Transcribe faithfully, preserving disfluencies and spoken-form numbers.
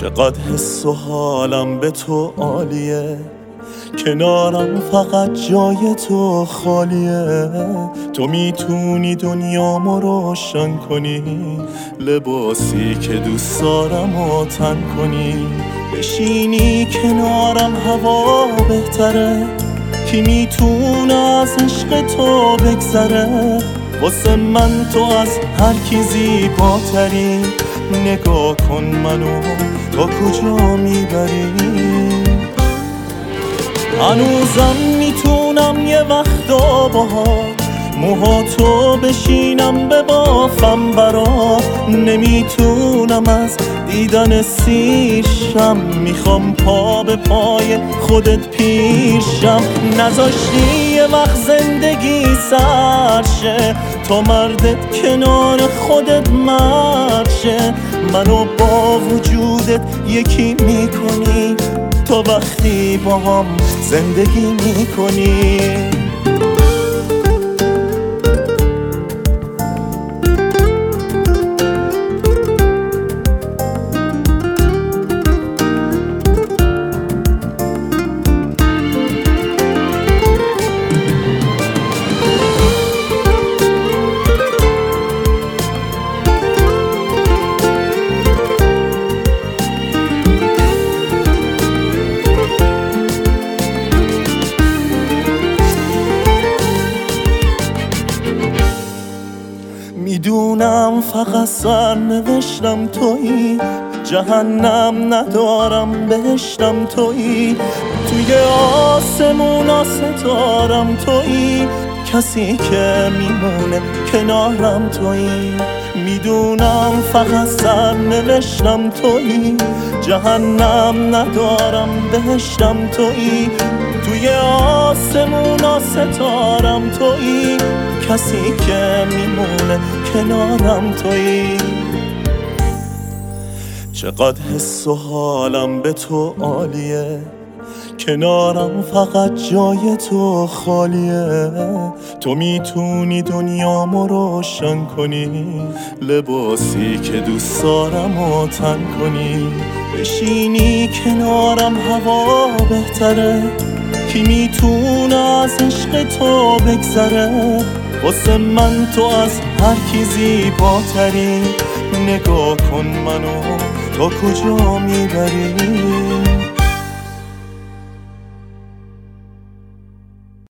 چقدر حس و حالم به تو عالیه، کنارم فقط جای تو خالیه. تو میتونی دنیامو روشن کنی، لباسی که دوست دارم و تن کنی. بشینی کنارم هوا بهتره، کی میتونه از عشق تو بگذره. واسه من تو از هر کی زیباتری، نگاه کن منو تا کجا میبری. هنوزم میتونم یه وقتا باهات موهاتو بشینم ببافم برات. نمیتونم از دیدن سیرشم، میخوام پا به پای خودت پیرشم. نذاشتی یه وقت زندگی سرشه، تا مردت کنار خودت مرشه. منو با وجودت یکی میکنی، تا وقتی با هم زندگی میکنی. میدونم فقط سرنوشتم تویی، جهنم ندارم بهشتم تویی. توی آسمونا ستارم تویی، کسی که میمونه کنارم تویی. میدونم فقط سرنوشتم تویی، جهنم ندارم بهشتم تویی. توی آسمونا ستارم تویی، کسی که میمونه کنارم تویی. چقدر حس و حالم به تو عالیه، کنارم فقط جای تو خالیه. تو میتونی دنیامو روشن کنی، لباسی که دوست دارم و تن کنی. بشینی کنارم هوا بهتره، کی میتونه از عشق تو بگذره. واسه من تو از هر کی زیباتری، نگاه کن منو تا کجا میبری.